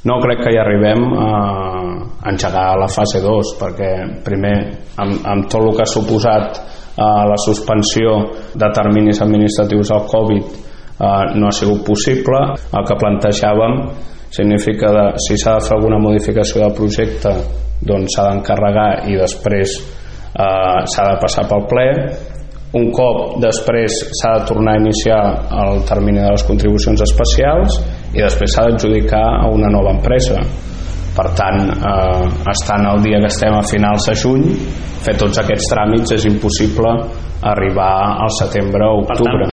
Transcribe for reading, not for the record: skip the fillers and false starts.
No crec que hi arribem a engegar la fase 2, perquè primer, amb tot el que ha suposat la suspensió de terminis administratius al Covid, no ha sigut possible. El que plantejàvem significa que si s'ha de fer alguna modificació del projecte, doncs s'ha d'encarregar i després s'ha de passar pel ple. Un cop després s'ha de tornar a iniciar el termini de les contribucions especials i després s'ha d'adjudicar a una nova empresa. Per tant, estant el dia que estem a finals de juny, fer tots aquests tràmits és impossible arribar al setembre o octubre.